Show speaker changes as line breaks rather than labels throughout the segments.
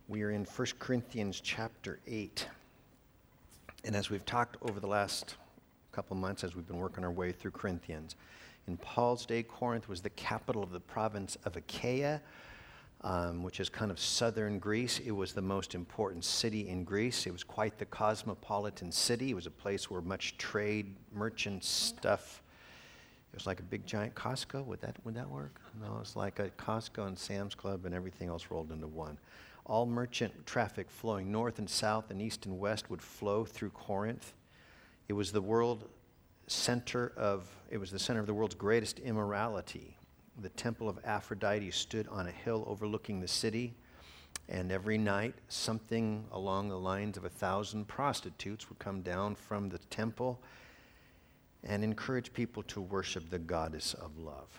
We are in 1 Corinthians chapter 8. And as we've talked over the last couple months, as we've been working our way through Corinthians, in Paul's day, Corinth was the capital of the province of Achaia, which is kind of southern Greece. It was the most important city in Greece. It was quite the cosmopolitan city. It was a place where much trade, merchant stuff. It was like a big giant Costco. Would that work? No, it's like a Costco and Sam's Club and everything else rolled into one. All merchant traffic flowing north and south and east and west would flow through Corinth. It was the center of the world's greatest immorality. The temple of Aphrodite stood on a hill overlooking the city, and every night something along the lines of 1,000 prostitutes would come down from the temple and encourage people to worship the goddess of love.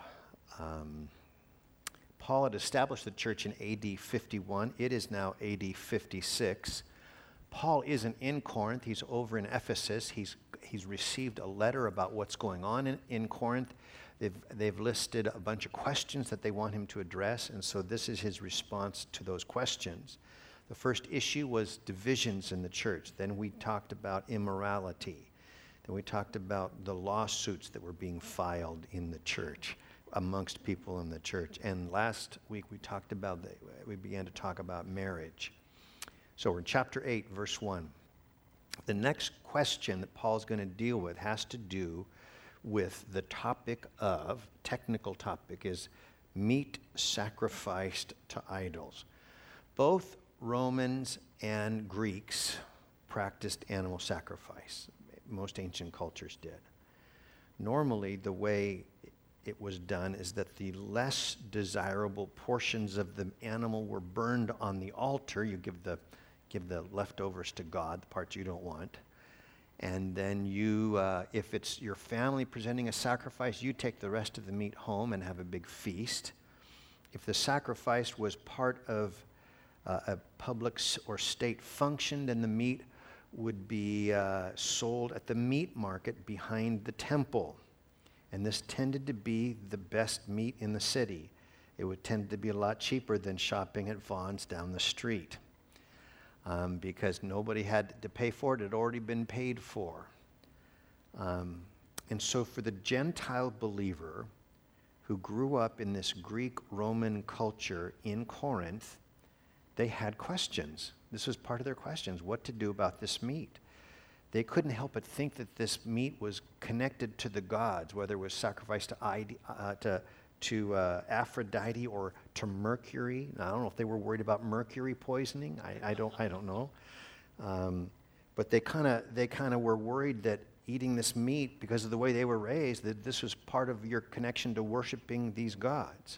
Paul had established the church in AD 51. It is now AD 56. Paul isn't in Corinth. He's over in Ephesus. He's received a letter about what's going on in Corinth. They've listed a bunch of questions that they want him to address, and so this is his response to those questions. The first issue was divisions in the church. Then we talked about immorality. Then we talked about the lawsuits that were being filed in the church, amongst people in the church. And last week we began to talk about marriage. So we're in chapter 8, verse 1. The next question that Paul's going to deal with has to do with the technical topic is meat sacrificed to idols. Both Romans and Greeks practiced animal sacrifice. Most ancient cultures did. Normally, the way it was done is that the less desirable portions of the animal were burned on the altar. You give the leftovers to God, the parts you don't want. And then if it's your family presenting a sacrifice, you take the rest of the meat home and have a big feast. If the sacrifice was part of a public or state function, then the meat would be sold at the meat market behind the temple. And this tended to be the best meat in the city. It would tend to be a lot cheaper than shopping at Vaughn's down the street. Because nobody had to pay for it. It had already been paid for. And so for the Gentile believer who grew up in this Greek-Roman culture in Corinth, they had questions. This was part of their questions, what to do about this meat. They couldn't help but think that this meat was connected to the gods, whether it was sacrificed to Aphrodite or to Mercury. Now, I don't know if they were worried about mercury poisoning. I don't know. But they kind of were worried that eating this meat, because of the way they were raised, that this was part of your connection to worshiping these gods.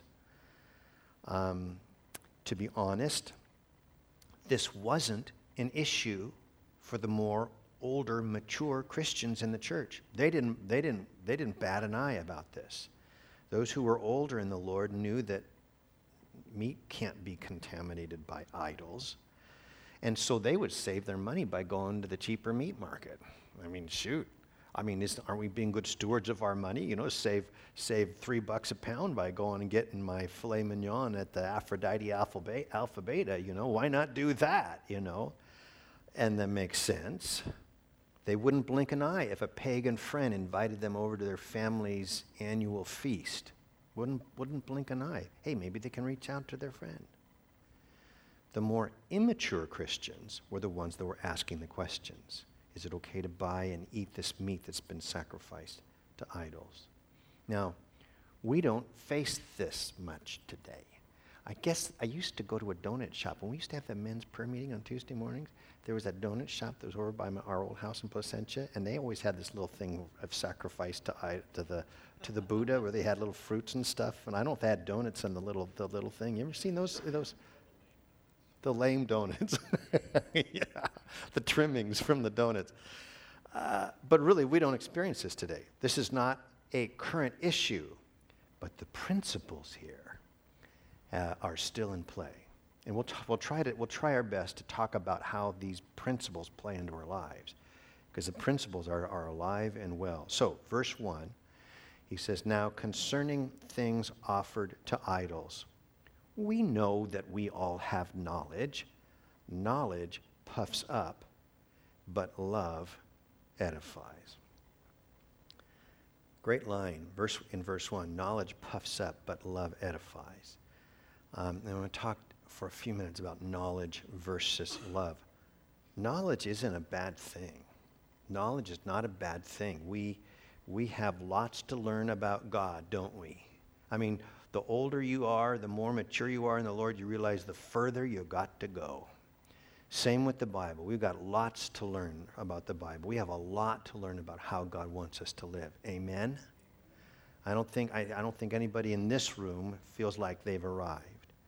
To be honest, this wasn't an issue for the more older, mature Christians in the church. They didn't bat an eye about this. Those who were older in the Lord knew that meat can't be contaminated by idols. And so they would save their money by going to the cheaper meat market. I mean, shoot. I mean, aren't we being good stewards of our money? You know, save $3 a pound by going and getting my filet mignon at the Aphrodite Alpha Beta. You know, why not do that, you know? And that makes sense. They wouldn't blink an eye if a pagan friend invited them over to their family's annual feast. Wouldn't blink an eye. Hey, maybe they can reach out to their friend. The more immature Christians were the ones that were asking the questions. Is it okay to buy and eat this meat that's been sacrificed to idols? Now, we don't face this much today. I guess I used to go to a donut shop. When we used to have the men's prayer meeting on Tuesday mornings, there was a donut shop that was over by our old house in Placentia, and they always had this little thing of sacrifice to the Buddha, where they had little fruits and stuff. And I don't know if they had donuts in the little thing. You ever seen those? The lame donuts. Yeah, the trimmings from the donuts. But really, we don't experience this today. This is not a current issue, but the principles here are still in play. And we'll try our best to talk about how these principles play into our lives, because the principles are alive and well. So, verse 1, he says, "Now concerning things offered to idols, we know that we all have knowledge. Knowledge puffs up, but love edifies. Great line in verse 1. Knowledge puffs up, but love edifies. And I'm going to talk for a few minutes about knowledge versus love. Knowledge isn't a bad thing. Knowledge is not a bad thing. We have lots to learn about God, don't we? I mean, the older you are, the more mature you are in the Lord, you realize the further you've got to go. Same with the Bible. We've got lots to learn about the Bible. We have a lot to learn about how God wants us to live. Amen? I don't think anybody in this room feels like they've arrived.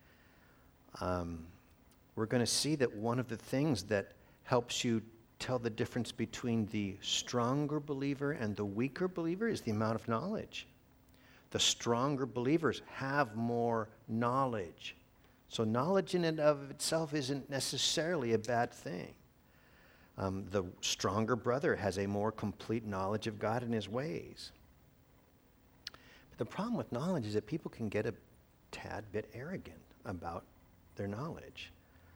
We're going to see that one of the things that helps you tell the difference between the stronger believer and the weaker believer is the amount of knowledge. The stronger believers have more knowledge. So knowledge in and of itself isn't necessarily a bad thing. The stronger brother has a more complete knowledge of God and his ways. But the problem with knowledge is that people can get a tad bit arrogant about their knowledge.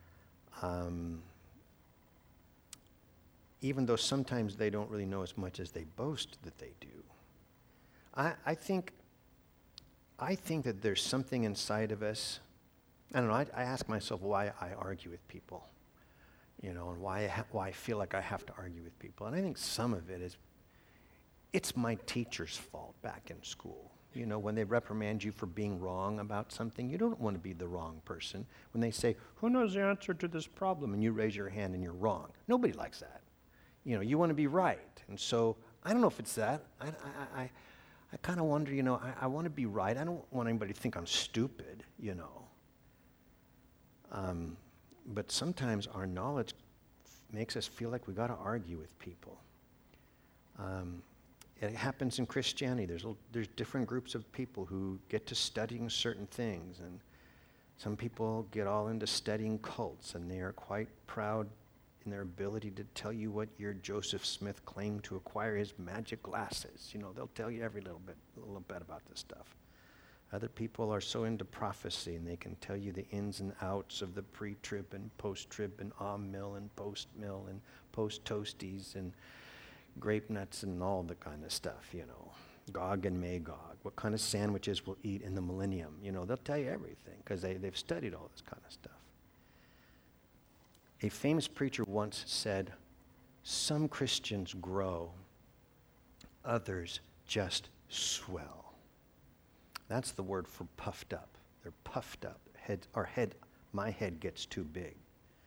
Even though sometimes they don't really know as much as they boast that they do. I think that there's something inside of us. I don't know, I ask myself why I argue with people, and why I feel like I have to argue with people. And I think some of it is, it's my teacher's fault back in school. When they reprimand you for being wrong about something, you don't want to be the wrong person. When they say, who knows the answer to this problem? And you raise your hand and you're wrong. Nobody likes that. You want to be right. And so, I don't know if it's that. I kind of wonder, I want to be right. I don't want anybody to think I'm stupid, But sometimes our knowledge makes us feel like we got to argue with people. It happens in Christianity. There's different groups of people who get to studying certain things, and some people get all into studying cults, and they are quite proud in their ability to tell you what year Joseph Smith claimed to acquire his magic glasses. They'll tell you every little bit about this stuff. Other people are so into prophecy, and they can tell you the ins and outs of the pre-trib and post-trib and mill and post-mill and post-toasties and grape nuts and all the kind of stuff, Gog and Magog, what kind of sandwiches we'll eat in the millennium. They'll tell you everything because they've studied all this kind of stuff. A famous preacher once said, some Christians grow, others just swell. That's the word for puffed up. They're puffed up. My head gets too big.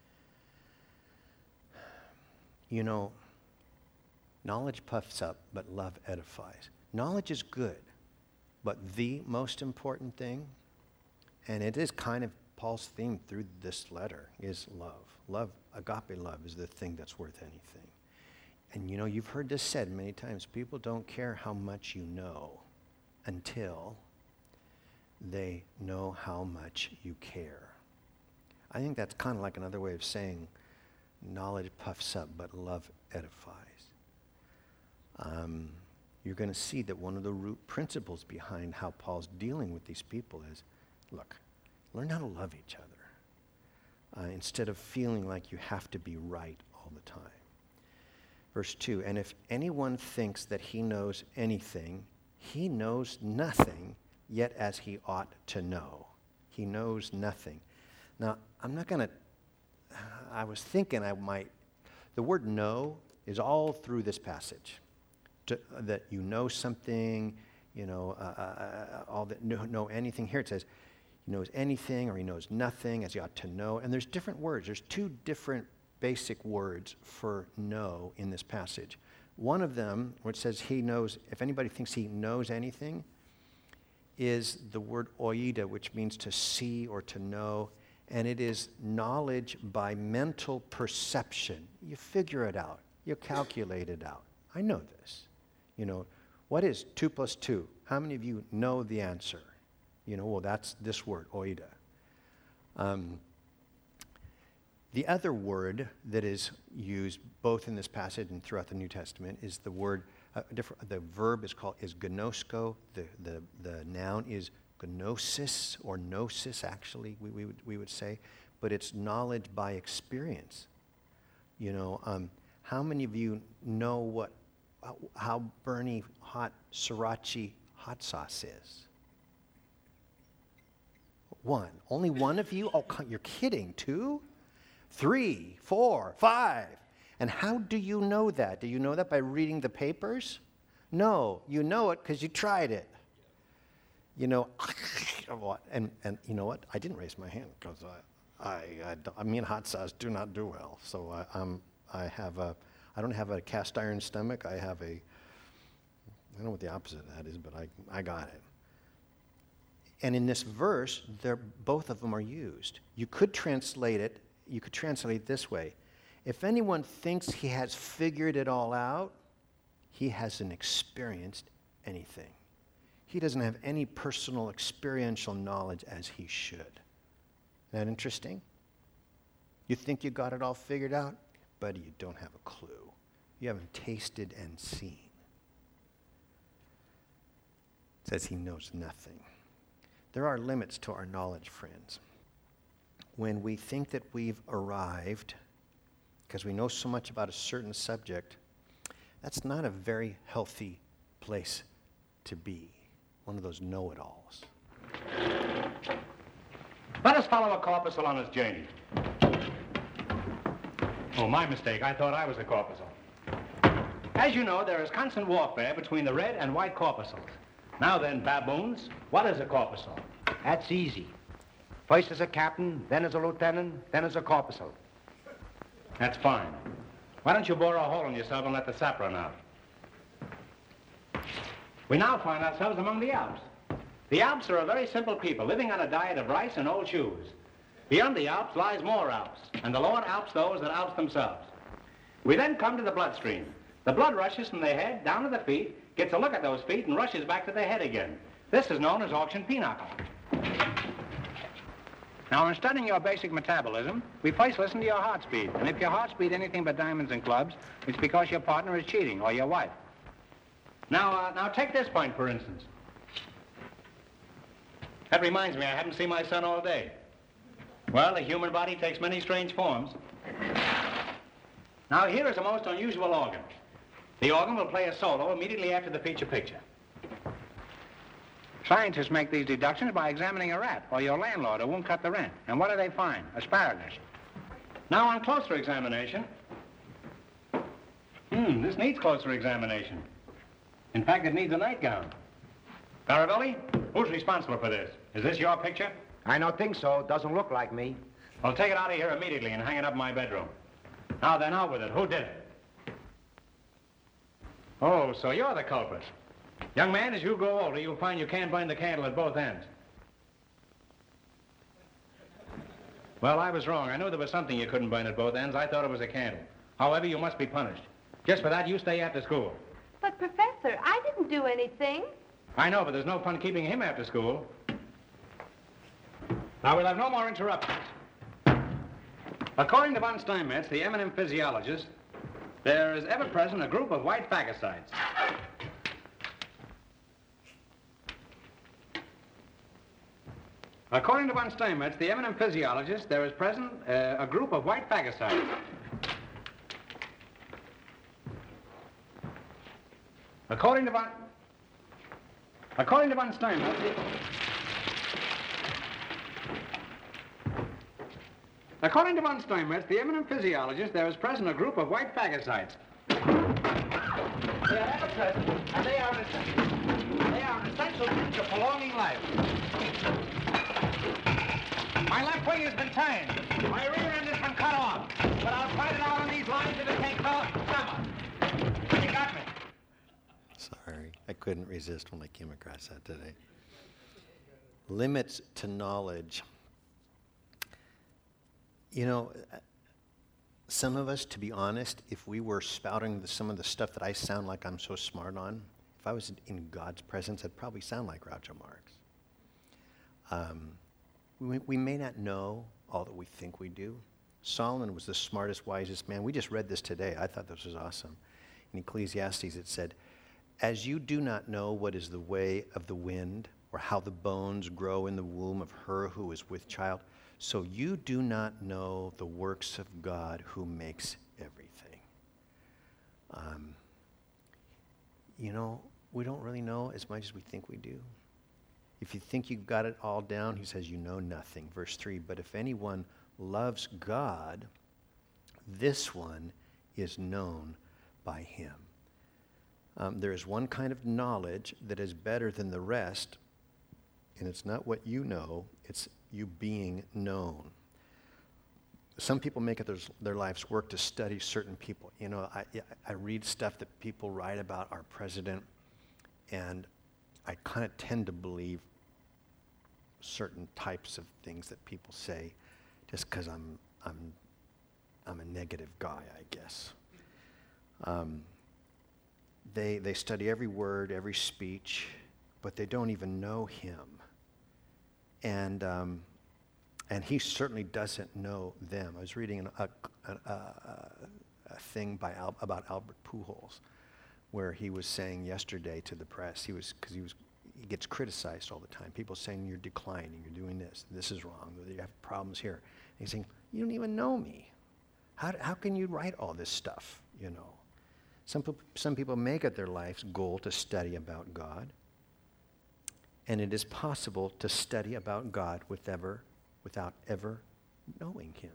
Knowledge puffs up, but love edifies. Knowledge is good, but the most important thing, and it is kind of Paul's theme through this letter, is love. Love, agape love, is the thing that's worth anything. And you've heard this said many times. People don't care how much you know until they know how much you care. I think that's kind of like another way of saying knowledge puffs up, but love edifies. You're going to see that one of the root principles behind how Paul's dealing with these people is, look, learn how to love each other instead of feeling like you have to be right all the time. Verse 2, and if anyone thinks that he knows anything, he knows nothing, yet as he ought to know. He knows nothing. Now, I was thinking the word know is all through this passage. That you know something, all that know anything. Here it says, he knows anything or he knows nothing as he ought to know. And there's different words. There's two different basic words for know in this passage. One of them, where it says he knows, if anybody thinks he knows anything, is the word oida, which means to see or to know. And it is knowledge by mental perception. You figure it out. You calculate it out. I know this. What is 2 plus 2? How many of you know the answer? Well, that's this word, oida. The other word that is used both in this passage and throughout the New Testament is the word, the verb is gnosko. The noun is gnosis, or gnosis, actually, we would say. but it's knowledge by experience. How many of you know how Bernie hot sriracha hot sauce is? One. Only one of you? Oh, you're kidding. 2, 3, 4, 5. And how do you know that? Do you know that by reading the papers? No, you know it because you tried it. And you know what? I didn't raise my hand because me and hot sauce do not do well. So I don't have a cast iron stomach. I don't know what the opposite of that is, but I got it. And in this verse, both of them are used. You could translate it this way. If anyone thinks he has figured it all out, he hasn't experienced anything. He doesn't have any personal experiential knowledge as he should. Isn't that interesting? You think you got it all figured out? Buddy, you don't have a clue. You haven't tasted and seen. It says he knows nothing. There are limits to our knowledge, friends. When we think that we've arrived because we know so much about a certain subject, that's not a very healthy place to be. One of those know-it-alls.
Let us follow a corpuscle on his journey. Oh, my mistake. I thought I was a corpuscle. As you know, there is constant warfare between the red and white corpuscles. Now then, baboons, what is a corpuscle?
That's easy. First as a captain, then as a lieutenant, then as a corpuscle.
That's fine. Why don't you bore a hole in yourself and let the sap run out? We now find ourselves among the Alps. The Alps are a very simple people living on a diet of rice and old shoes. Beyond the Alps lies more Alps, and the lower Alps those that Alps themselves. We then come to the bloodstream. The blood rushes from the head down to the feet, gets a look at those feet, and rushes back to the head again. This is known as auction pinochle. Now, in studying your basic metabolism, we first listen to your heart speed. And if your heart speed anything but diamonds and clubs, it's because your partner is cheating, or your wife. Now take this point, for instance. That reminds me, I haven't seen my son all day. Well, the human body takes many strange forms. Now, here is a most unusual organ. The organ will play a solo immediately after the feature picture. Scientists make these deductions by examining a rat or your landlord who won't cut the rent. And what do they find? Asparagus. Now, on closer examination... this needs closer examination. In fact, it needs a nightgown. Faravelli, who's responsible for this? Is this your picture?
I don't think so. Doesn't look like me.
Well, take it out of here immediately and hang it up in my bedroom. Now then, out with it. Who did it? Oh, so you're the culprit. Young man, as you grow older, you'll find you can't burn the candle at both ends. Well, I was wrong. I knew there was something you couldn't burn at both ends. I thought it was a candle. However, you must be punished. Just for that, you stay after school.
But, Professor, I didn't do anything.
I know, but there's no fun keeping him after school. Now, we'll have no more interruptions. According to von Steinmetz, the eminent physiologist, there is ever present a group of white phagocytes. According to von Steinmetz, the eminent physiologist, there is present a group of white phagocytes. According to von Steinmetz, according to von Steinmetz, the eminent physiologist, there is present a group of white phagocytes. They are ever present, and they are an essential feature of prolonging life. My left wing has been turned. My rear end has been cut off. But I'll fight it out on these lines if it takes all summer. You got me.
Sorry, I couldn't resist when I came across that today. Limits to knowledge. You know, some of us, to be honest, if we were spouting some of the stuff that I sound like I'm so smart on, if I was in God's presence, I'd probably sound like Groucho Marx. We may not know all that we think we do. Solomon was the smartest, wisest man. We just read this today. I thought this was awesome. In Ecclesiastes it said, "As you do not know what is the way of the wind, or how the bones grow in the womb of her who is with child, So you do not know the works of God who makes everything. We don't really know as much as we think we do. If you think you've got it all down, he says you know nothing. Verse 3, but if anyone loves God, this one is known by him. There is one kind of knowledge that is better than the rest, and it's not what you know, it's you being known. Some people make it their life's work to study certain people. I read stuff that people write about our president, and I kind of tend to believe certain types of things that people say just because I'm a negative guy, I guess. They study every word, every speech, but they don't even know him. And he certainly doesn't know them. I was reading a thing about Albert Pujols, where he was saying yesterday to the press, he gets criticized all the time. People saying you're declining, you're doing this is wrong, you have problems here. And he's saying, you don't even know me. How can you write all this stuff, Some people make it their life's goal to study about God. And it is possible to study about God without ever knowing him.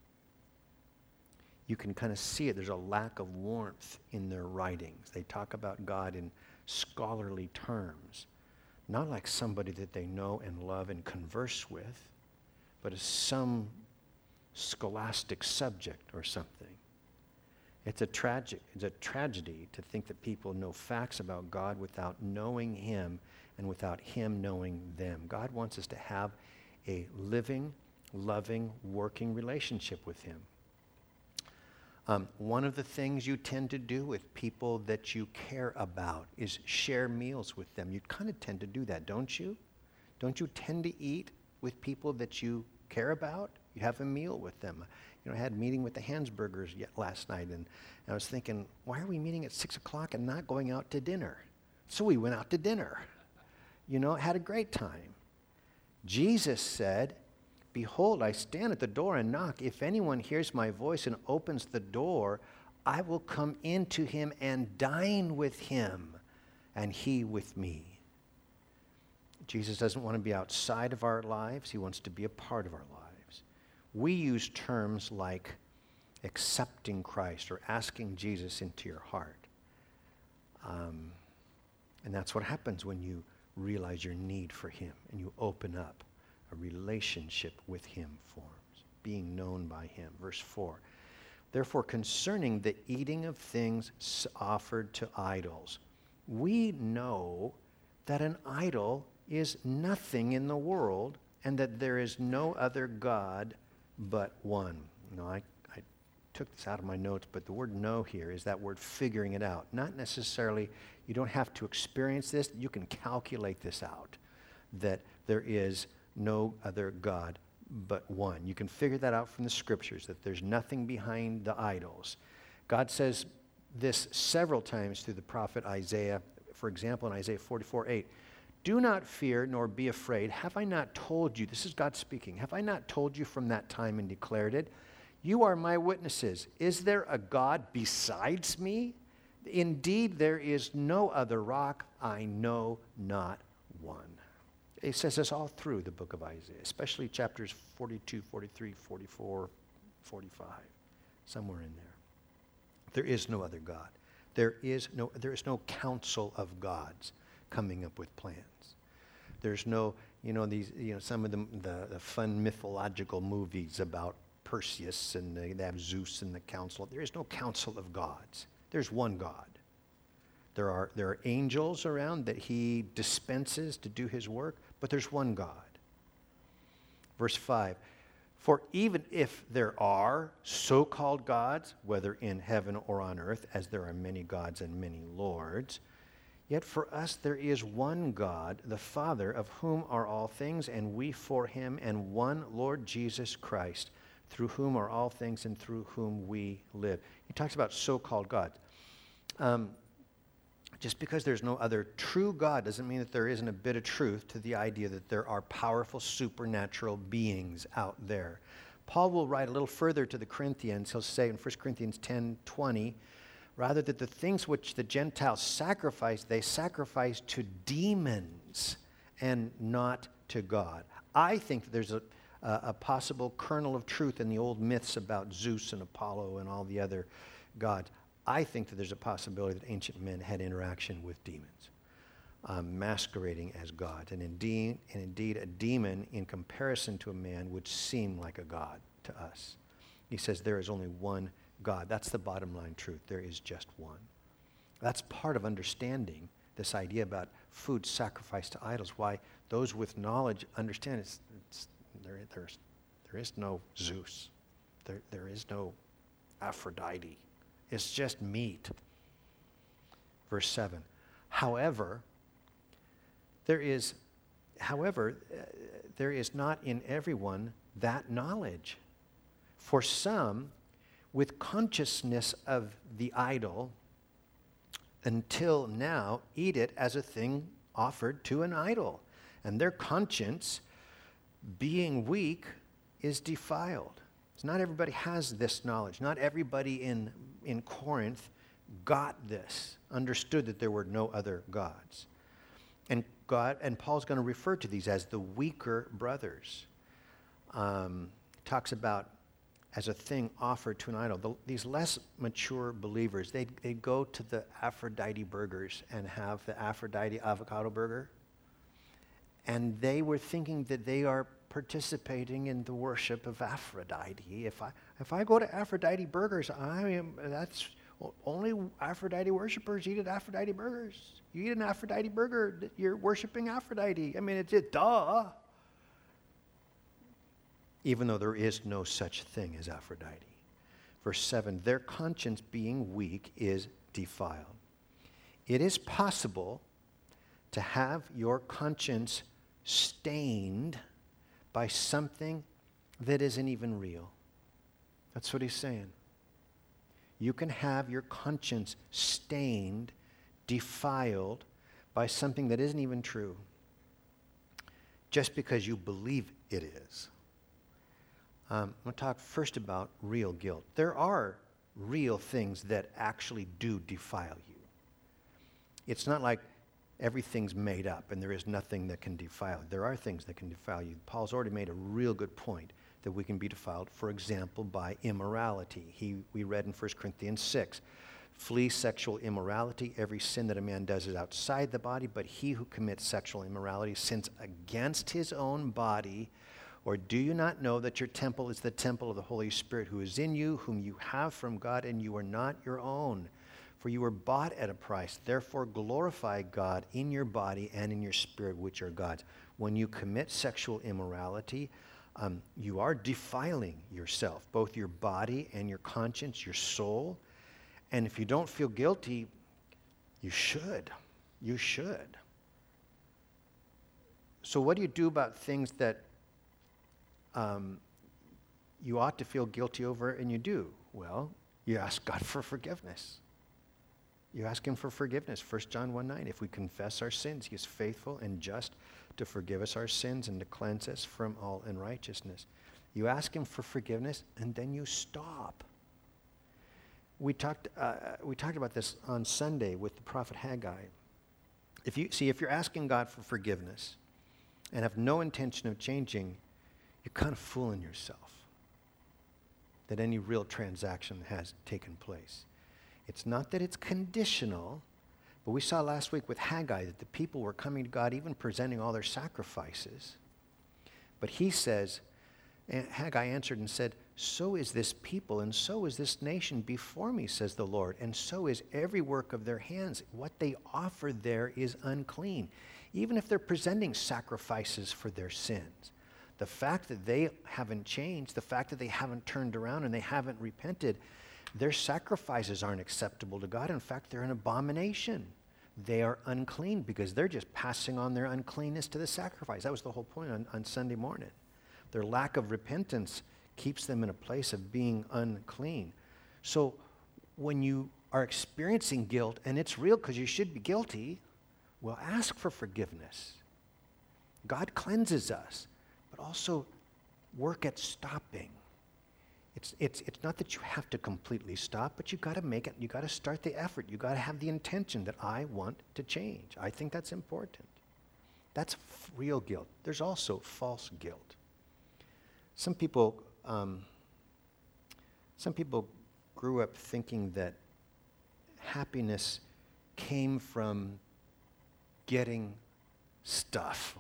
You can kind of see it. There's a lack of warmth in their writings. They talk about God in scholarly terms, not like somebody that they know and love and converse with, but as some scholastic subject or something. It's a tragedy to think that people know facts about God without knowing him and without him knowing them. God wants us to have a living, loving, working relationship with him. One of the things you tend to do with people that you care about is share meals with them. You kind of tend to do that, don't you? Don't you tend to eat with people that you care about? You have a meal with them. I had a meeting with the Hansburgers last night, and I was thinking, why are we meeting at 6 o'clock and not going out to dinner? So we went out to dinner. Had a great time. Jesus said, behold, I stand at the door and knock. If anyone hears my voice and opens the door, I will come into him and dine with him, and he with me. Jesus doesn't want to be outside of our lives. He wants to be a part of our lives. We use terms like accepting Christ or asking Jesus into your heart. And that's what happens when you realize your need for him and you open up. A relationship with him forms, being known by him. Verse 4, therefore concerning the eating of things offered to idols, we know that an idol is nothing in the world and that there is no other God but one. I took this out of my notes, but the word know here is that word figuring it out. Not necessarily, you don't have to experience this, you can calculate this out, that there is no other God but one. You can figure that out from the scriptures, that there's nothing behind the idols. God says this several times through the prophet Isaiah. For example, in Isaiah 44:8, do not fear nor be afraid. Have I not told you, this is God speaking, have I not told you from that time and declared it? You are my witnesses. Is there a God besides me? Indeed, there is no other rock. I know not one. It says this all through the book of Isaiah, especially chapters 42, 43, 44, 45, somewhere in there. There is no other God. There is no council of gods coming up with plans. There's no, some of the fun mythological movies about Perseus and they have Zeus and the council. There is no council of gods. There's one God. There are angels around that he dispenses to do his work, but there's one God. Verse 5, for even if there are so-called gods, whether in heaven or on earth, as there are many gods and many lords, yet for us there is one God, the Father, of whom are all things, and we for him, and one Lord Jesus Christ, through whom are all things and through whom we live. He talks about so-called gods. Just because there's no other true God doesn't mean that there isn't a bit of truth to the idea that there are powerful supernatural beings out there. Paul will write a little further to the Corinthians. He'll say in 1 Corinthians 10:20, rather that the things which the Gentiles sacrifice, they sacrifice to demons and not to God. I think that there's a possible kernel of truth in the old myths about Zeus and Apollo and all the other gods. I think that there's a possibility that ancient men had interaction with demons, masquerading as gods. And indeed, a demon in comparison to a man would seem like a god to us. He says there is only one God. That's the bottom line truth. There is just one. That's part of understanding this idea about food sacrificed to idols, why those with knowledge understand there is no Zeus. There is no Aphrodite. It's just meat. Verse 7. However, there is not in everyone that knowledge. For some, with consciousness of the idol, until now, eat it as a thing offered to an idol, and their conscience, being weak, is defiled. So not everybody has this knowledge. Not everybody in Corinth got this, understood that there were no other gods. And Paul's going to refer to these as the weaker brothers. Talks about as a thing offered to an idol. These less mature believers, they'd go to the Aphrodite burgers and have the Aphrodite avocado burger. And they were thinking that they are participating in the worship of Aphrodite. If I go to Aphrodite burgers, that's only Aphrodite worshipers eat at Aphrodite burgers. You eat an Aphrodite burger, you're worshiping Aphrodite. I mean, it's duh. Even though there is no such thing as Aphrodite. Verse 7, their conscience being weak is defiled. It is possible to have your conscience stained by something that isn't even real. That's what he's saying. You can have your conscience stained, defiled by something that isn't even true, just because you believe it is. I'm going to talk first about real guilt. There are real things that actually do defile you. It's not like everything's made up and there is nothing that can defile you. There are things that can defile you. Paul's already made a real good point that we can be defiled, for example, by immorality. We read in 1 Corinthians 6, flee sexual immorality. Every sin that a man does is outside the body, but he who commits sexual immorality sins against his own body. Or do you not know that your temple is the temple of the Holy Spirit who is in you, whom you have from God, and you are not your own? For you were bought at a price. Therefore glorify God in your body and in your spirit, which are God's. When you commit sexual immorality, you are defiling yourself, both your body and your conscience, your soul. And if you don't feel guilty, you should. You should. So what do you do about things that you ought to feel guilty over and you do? Well, you ask God for forgiveness. You ask him for forgiveness. 1 John 1:9, if we confess our sins, he is faithful and just to forgive us our sins and to cleanse us from all unrighteousness. You ask him for forgiveness and then you stop. We talked about this on Sunday with the prophet Haggai. If you're asking God for forgiveness and have no intention of changing, you're kind of fooling yourself that any real transaction has taken place. It's not that it's conditional, but we saw last week with Haggai that the people were coming to God, even presenting all their sacrifices. But he says, Haggai answered and said, so is this people and so is this nation before me, says the Lord, and so is every work of their hands. What they offer there is unclean, even if they're presenting sacrifices for their sins. The fact that they haven't changed, the fact that they haven't turned around and they haven't repented, their sacrifices aren't acceptable to God. In fact, they're an abomination. They are unclean because they're just passing on their uncleanness to the sacrifice. That was the whole point on Sunday morning. Their lack of repentance keeps them in a place of being unclean. So when you are experiencing guilt, and it's real because you should be guilty, well, ask for forgiveness. God cleanses us, but also work at stopping. It's not that you have to completely stop, but you got to make it. You got to start the effort. You got to have the intention that I want to change. I think that's important. That's real guilt. There's also false guilt. Some people grew up thinking that happiness came from getting stuff.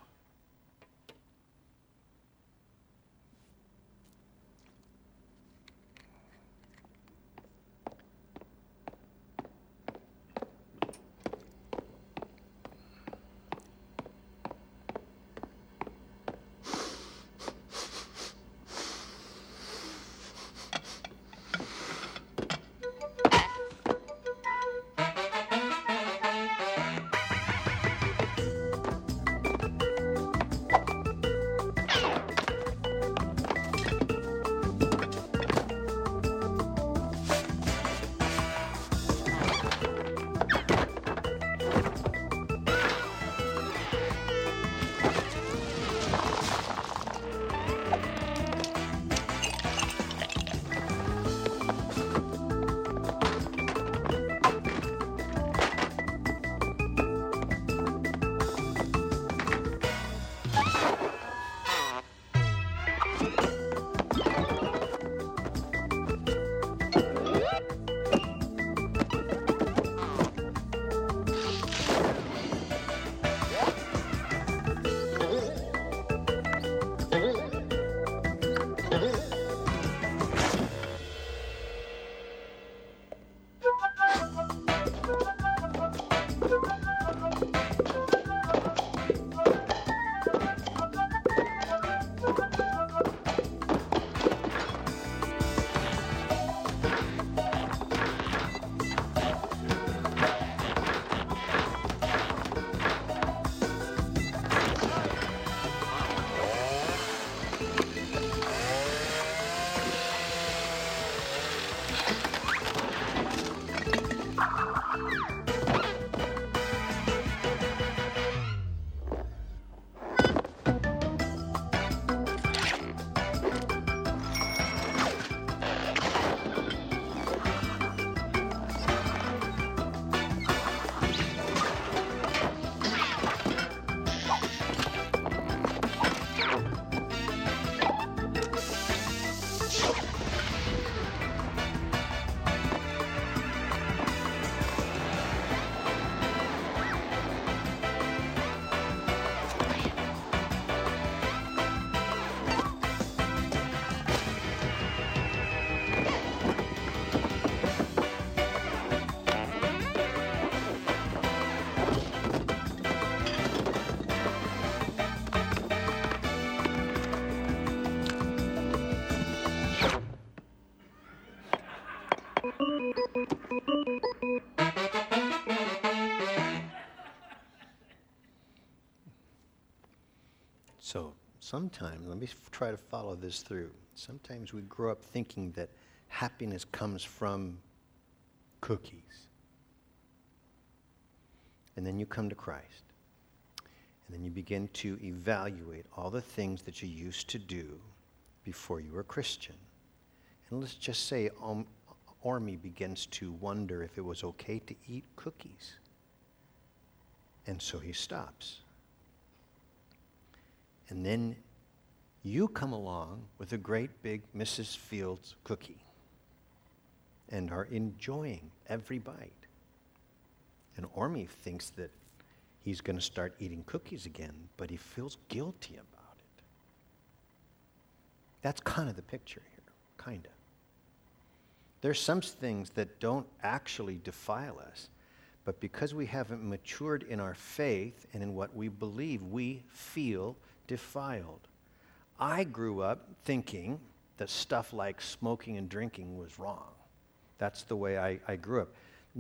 So sometimes, let me try to follow this through. Sometimes we grow up thinking that happiness comes from cookies. And then you come to Christ. And then you begin to evaluate all the things that you used to do before you were a Christian. And let's just say Ormy begins to wonder if it was okay to eat cookies. And so he stops. And then you come along with a great big Mrs. Fields cookie and are enjoying every bite. And Ormy thinks that he's going to start eating cookies again, but he feels guilty about it. That's kind of the picture here, kind of. There's some things that don't actually defile us, but because we haven't matured in our faith and in what we believe, we feel defiled. I grew up thinking that stuff like smoking and drinking was wrong. That's the way I grew up.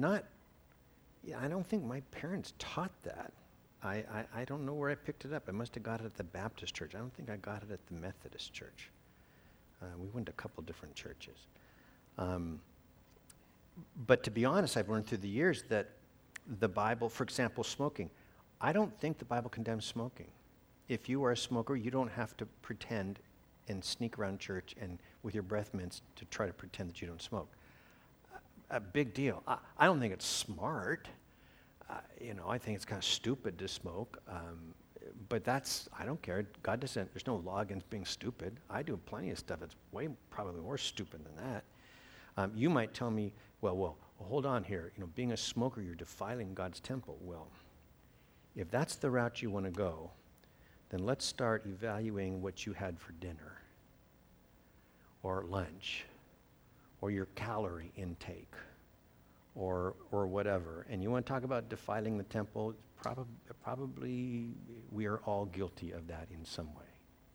I don't think my parents taught that. I don't know where I picked it up. I must have got it at the Baptist church. I don't think I got it at the Methodist church. We went to a couple different churches. But to be honest, I've learned through the years that the Bible, for example, smoking, I don't think the Bible condemns smoking. If you are a smoker, you don't have to pretend and sneak around church and with your breath mints to try to pretend that you don't smoke. A big deal. I don't think it's smart. I think it's kind of stupid to smoke. But I don't care. God doesn't, there's no law against being stupid. I do plenty of stuff that's probably more stupid than that. You might tell me, well, hold on here. Being a smoker, you're defiling God's temple. Well, if that's the route you want to go, then let's start evaluating what you had for dinner or lunch or your calorie intake or whatever. And you want to talk about defiling the temple, probably we are all guilty of that in some way.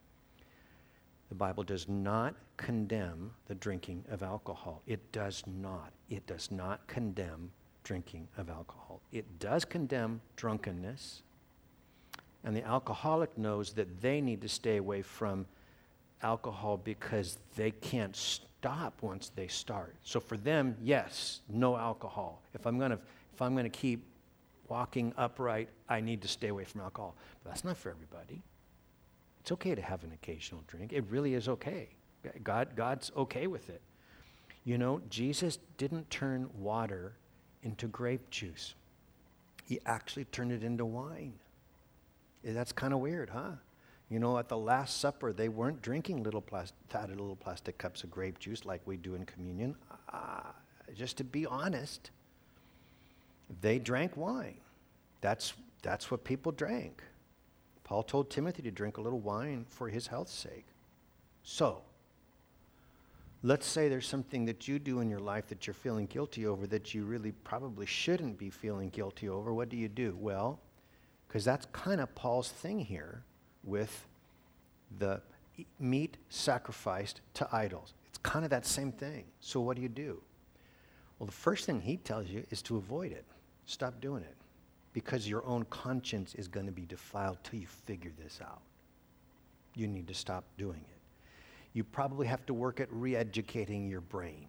The Bible does not condemn the drinking of alcohol. It does not. It does not condemn drinking of alcohol. It does condemn drunkenness. And the alcoholic knows that they need to stay away from alcohol because they can't stop once they start. So for them, yes, no alcohol. If I'm going to keep walking upright, I need to stay away from alcohol. But that's not for everybody. It's okay to have an occasional drink. It really is okay. God's okay with it. Jesus didn't turn water into grape juice. He actually turned it into wine. That's kind of weird, huh? At the Last Supper, they weren't drinking little plastic cups of grape juice like we do in communion. Just to be honest, they drank wine. That's what people drank. Paul told Timothy to drink a little wine for his health's sake. So, let's say there's something that you do in your life that you're feeling guilty over that you really probably shouldn't be feeling guilty over. What do? Well, because that's kind of Paul's thing here with the meat sacrificed to idols. It's kind of that same thing. So what do? Well, the first thing he tells you is to avoid it. Stop doing it. Because your own conscience is going to be defiled till you figure this out. You need to stop doing it. You probably have to work at re-educating your brain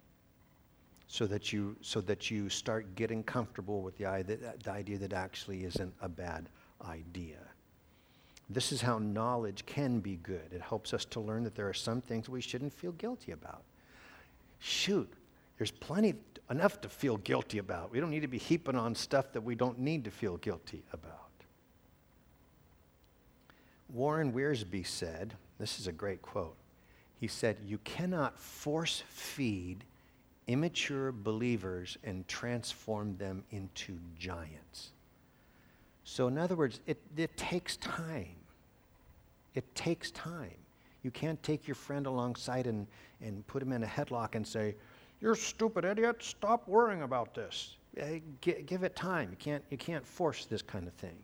so that you start getting comfortable with the idea that actually isn't a bad idea. This is how knowledge can be good. It helps us to learn that there are some things we shouldn't feel guilty about. Shoot, there's enough to feel guilty about. We don't need to be heaping on stuff that we don't need to feel guilty about. Warren Wiersbe said, this is a great quote, he said, "You cannot force feed immature believers and transform them into giants." So in other words, it takes time. It takes time. You can't take your friend alongside and put him in a headlock and say, "You're stupid idiot, stop worrying about this." Give it time. You can't force this kind of thing.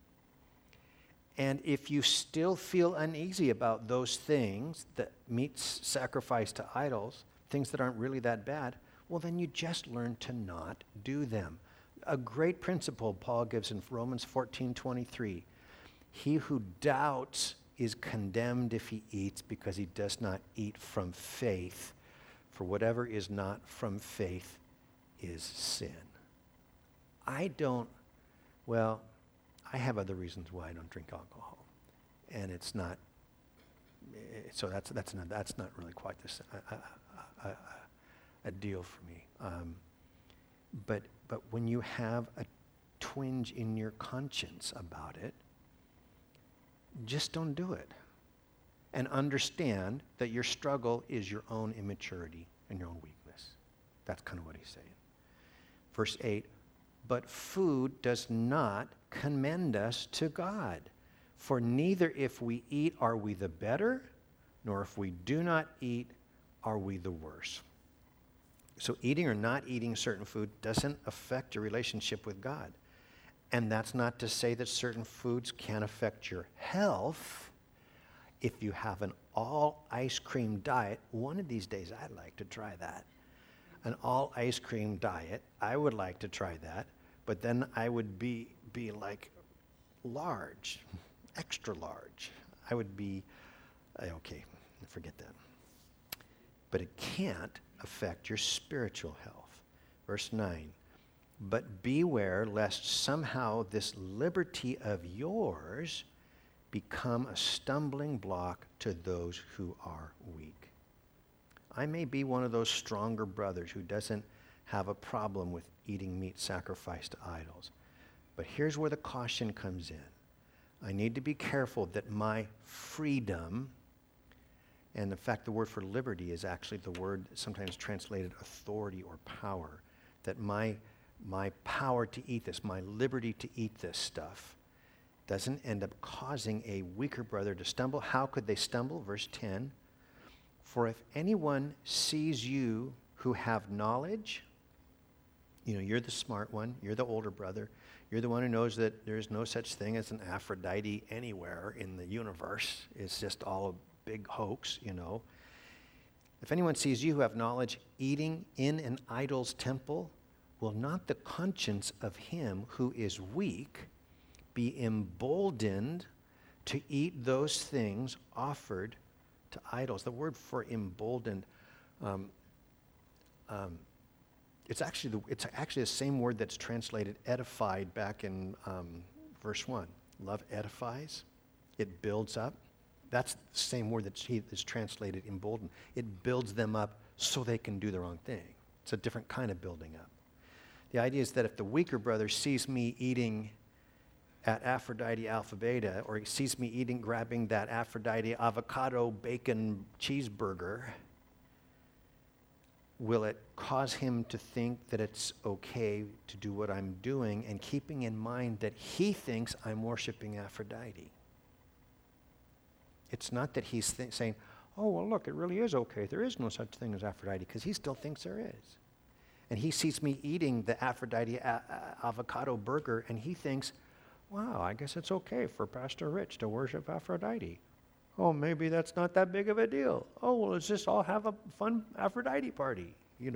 And if you still feel uneasy about those things, that meats sacrificed to idols, things that aren't really that bad, well, then you just learn to not do them. A great principle Paul gives in Romans 14:23. He who doubts is condemned if he eats because he does not eat from faith. For whatever is not from faith is sin. I have other reasons why I don't drink alcohol. And it's not, so that's not really quite a deal for me. But when you have a twinge in your conscience about it, just don't do it. And understand that your struggle is your own immaturity and your own weakness. That's kind of what he's saying. Verse 8, "But food does not commend us to God. For neither if we eat are we the better, nor if we do not eat are we the worse." So eating or not eating certain food doesn't affect your relationship with God. And that's not to say that certain foods can't affect your health. If you have an all ice cream diet, one of these days I'd like to try that. An all ice cream diet, I would like to try that, but then I would be like large, extra large. I would be, okay, forget that. But it can't affect your spiritual health. Verse 9. But beware lest somehow this liberty of yours become a stumbling block to those who are weak. I may be one of those stronger brothers who doesn't have a problem with eating meat sacrificed to idols. But here's where the caution comes in. I need to be careful that my freedom, and in fact the word for liberty is actually the word sometimes translated authority or power, that my power to eat this, my liberty to eat this stuff, doesn't end up causing a weaker brother to stumble. How could they stumble? Verse 10, for if anyone sees you who have knowledge, you're the smart one, you're the older brother, you're the one who knows that there's no such thing as an Aphrodite anywhere in the universe. It's just all a big hoax, If anyone sees you who have knowledge eating in an idol's temple, will not the conscience of him who is weak be emboldened to eat those things offered to idols? The word for emboldened, it's actually the same word that's translated edified back in verse 1. Love edifies. It builds up. That's the same word that's translated emboldened. It builds them up so they can do the wrong thing. It's a different kind of building up. The idea is that if the weaker brother sees me eating at Aphrodite Alpha Beta, or he sees me grabbing that Aphrodite avocado bacon cheeseburger, will it cause him to think that it's okay to do what I'm doing, and keeping in mind that he thinks I'm worshiping Aphrodite? It's not that he's saying, oh, well, look, it really is okay. There is no such thing as Aphrodite, because he still thinks there is. And he sees me eating the Aphrodite avocado burger, and he thinks, wow, I guess it's okay for Pastor Rich to worship Aphrodite. Oh, maybe that's not that big of a deal. Oh, well, let's just all have a fun Aphrodite party,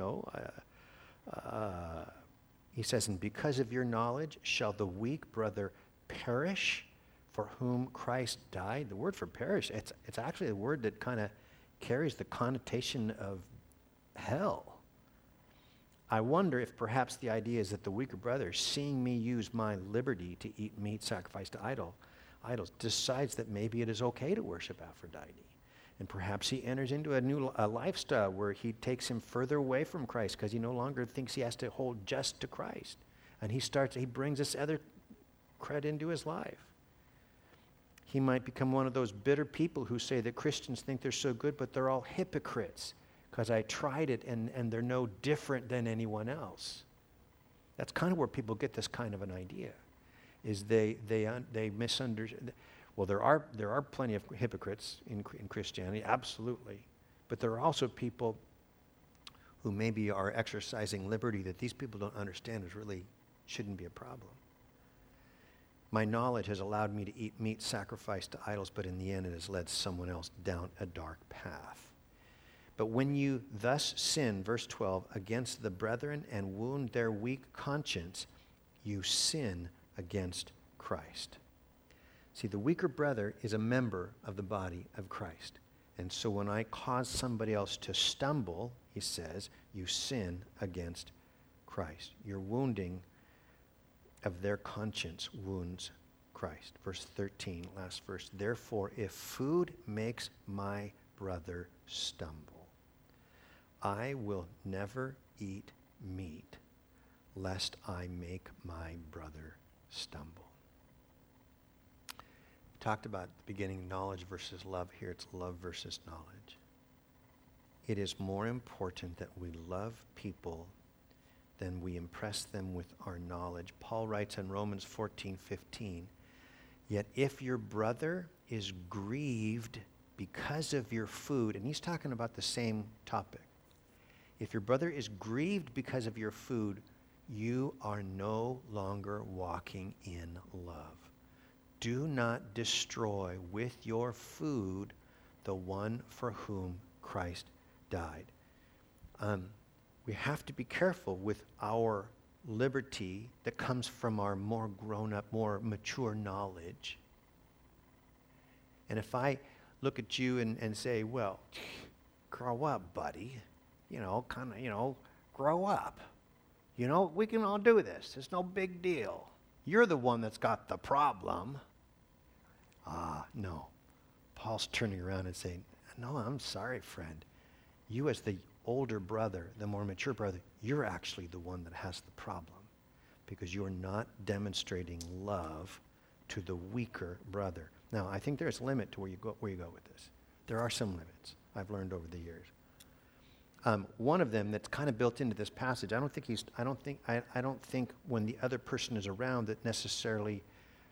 He says, and because of your knowledge shall the weak brother perish for whom Christ died. The word for perish, it's actually a word that kind of carries the connotation of hell. I wonder if perhaps the idea is that the weaker brother, seeing me use my liberty to eat meat sacrificed to idols, decides that maybe it is okay to worship Aphrodite. And perhaps he enters into a lifestyle where he takes him further away from Christ because he no longer thinks he has to hold just to Christ. And he brings this other crud into his life. He might become one of those bitter people who say that Christians think they're so good, but they're all hypocrites because I tried it and they're no different than anyone else. That's kind of where people get this kind of an idea, is they misunderstand. Well, there are plenty of hypocrites in Christianity, absolutely, but there are also people who maybe are exercising liberty that these people don't understand really shouldn't be a problem. My knowledge has allowed me to eat meat sacrificed to idols, but in the end it has led someone else down a dark path. But when you thus sin, verse 12, against the brethren and wound their weak conscience, you sin against Christ. See, the weaker brother is a member of the body of Christ. And so when I cause somebody else to stumble, he says, you sin against Christ. Your wounding of their conscience wounds Christ. Verse 13, last verse. Therefore, if food makes my brother stumble, I will never eat meat, lest I make my brother stumble. We talked about the beginning, knowledge versus love. Here it's love versus knowledge. It is more important that we love people than we impress them with our knowledge. Paul writes in Romans 14:15, yet if your brother is grieved because of your food, and he's talking about the same topic. If your brother is grieved because of your food, you are no longer walking in love. Do not destroy with your food the one for whom Christ died. We have to be careful with our liberty that comes from our more grown-up, more mature knowledge. And if I look at you and say, well, grow up, buddy, grow up. You know, we can all do this. It's no big deal. You're the one that's got the problem. No. Paul's turning around and saying, no, I'm sorry, friend. You as the older brother, the more mature brother, you're actually the one that has the problem because you're not demonstrating love to the weaker brother. Now, I think there's a limit to where you go with this. There are some limits I've learned over the years. One of them that's kind of built into this passage. I don't think when the other person is around that necessarily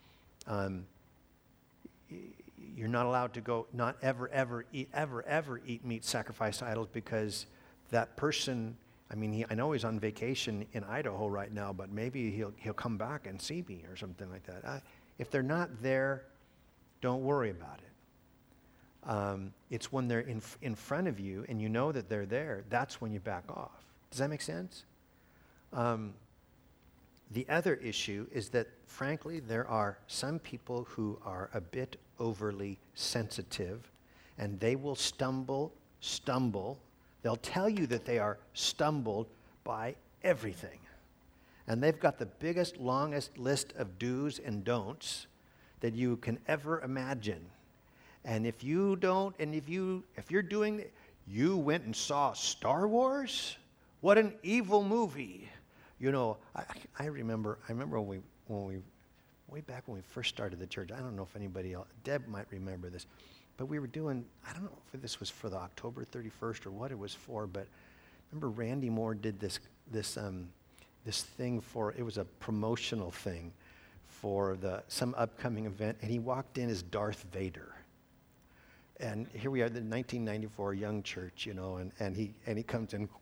you're not allowed to go, not ever eat meat sacrificed to idols because that person, I know he's on vacation in Idaho right now, but maybe he'll come back and see me or something like that. If they're not there, don't worry about it. It's when they're in front of you and you know that they're there, that's when you back off. Does that make sense? The other issue is that, frankly, there are some people who are a bit overly sensitive, and they will stumble. They'll tell you that they are stumbled by everything. And they've got the biggest, longest list of do's and don'ts that you can ever imagine. And if you're doing, you went and saw Star Wars? What an evil movie. You know, I remember when we way back when we first started the church, I don't know if anybody else, Deb might remember this, but we were doing, I don't know if this was for the October 31st or what it was for, but remember Randy Moore did this thing for, it was a promotional thing for some upcoming event, and he walked in as Darth Vader. And here we are, the 1994 Young Church, you know, and he comes in,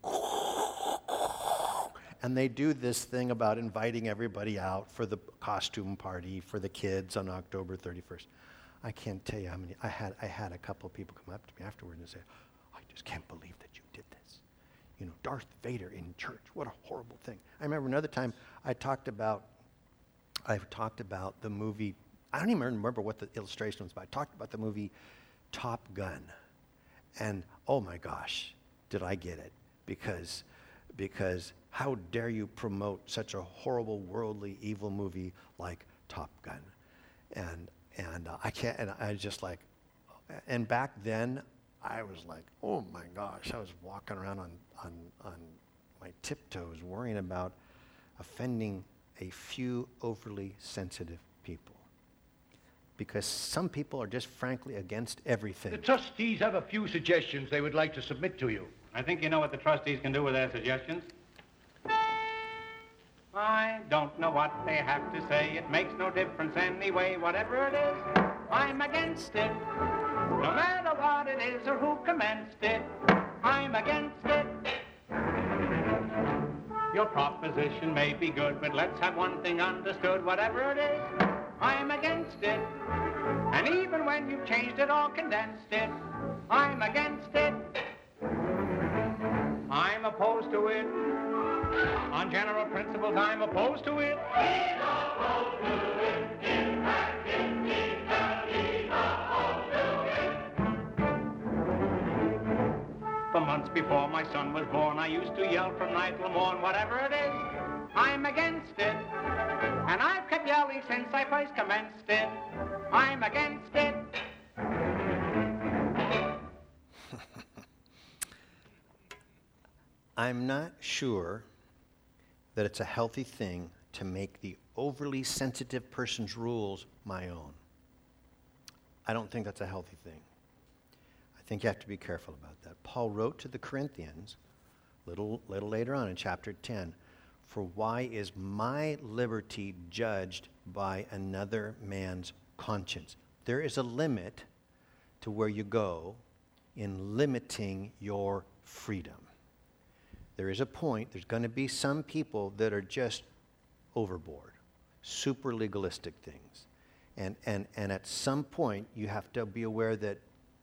and they do this thing about inviting everybody out for the costume party for the kids on October 31st. I can't tell you how many, I had a couple of people come up to me afterward and say, I just can't believe that you did this. You know, Darth Vader in church, what a horrible thing. I remember another time I talked about the movie, I don't even remember what the illustration was, but I talked about the movie Top Gun. And oh my gosh, did I get it? Because how dare you promote such a horrible, worldly, evil movie like Top Gun? And I can't, and I just like, and back then I was like, oh my gosh, I was walking around on my tiptoes worrying about offending a few overly sensitive people. Because some people are just frankly against everything.
The trustees have a few suggestions they would like to submit to you.
I think you know what the trustees can do with their suggestions. I don't know what they have to say. It makes no difference anyway. Whatever it is, I'm against it. No matter what it is or who commenced it, I'm against it. Your proposition may be good, but let's have one thing understood. Whatever it is, I'm against it. And even when you've changed it or condensed it, I'm against it. I'm opposed to it. On general principles, I'm opposed to it. He's opposed to it. In fact, indeed, he's opposed to it. For months before my son was born, I used to yell from night till morn, whatever it is, I'm against it. And I've kept yelling since I first commenced it. I'm against it.
I'm not sure that it's a healthy thing to make the overly sensitive person's rules my own. I don't think that's a healthy thing. I think you have to be careful about that. Paul wrote to the Corinthians, little later on in chapter 10, for why is my liberty judged by another man's conscience? There is a limit to where you go in limiting your freedom. There is a point, there's going to be some people that are just overboard, super legalistic things. And at some point, you have to be aware that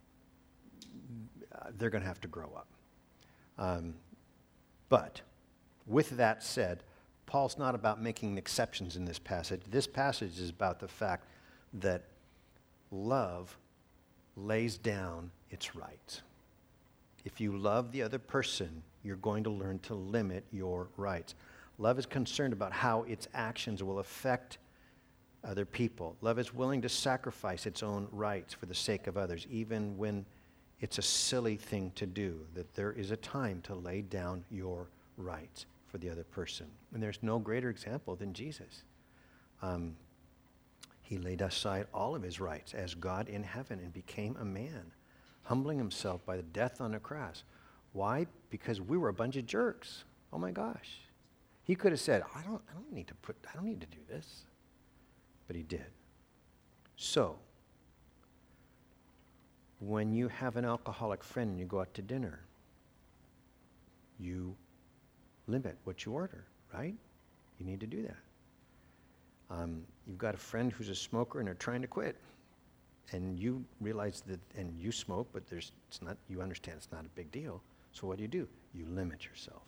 they're going to have to grow up. But with that said, Paul's not about making exceptions in this passage. This passage is about the fact that love lays down its rights. If you love the other person, you're going to learn to limit your rights. Love is concerned about how its actions will affect other people. Love is willing to sacrifice its own rights for the sake of others, even when it's a silly thing to do, that there is a time to lay down your rights for the other person. And there's no greater example than Jesus. He laid aside all of his rights as God in heaven and became a man, humbling himself by the death on the cross. Why? Because we were a bunch of jerks. Oh my gosh. He could have said, I don't need to do this. But he did. So, when you have an alcoholic friend and you go out to dinner, you limit what you order, right? You need to do that. You've got a friend who's a smoker and they're trying to quit. And you realize that, and you smoke, but you understand it's not a big deal. So what do? You limit yourself.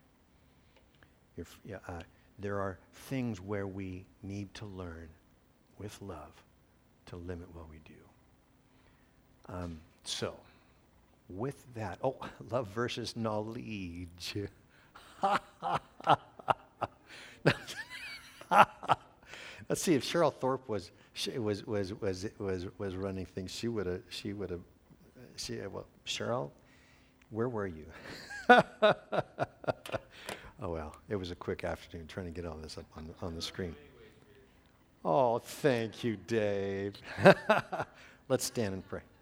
There are things where we need to learn with love to limit what we do. So, with that, love versus knowledge. Let's see, if Cheryl Thorpe was running things, she would have. Well, Cheryl, where were you? Oh well, it was a quick afternoon trying to get all this up on the screen. Oh, thank you, Dave. Let's stand and pray.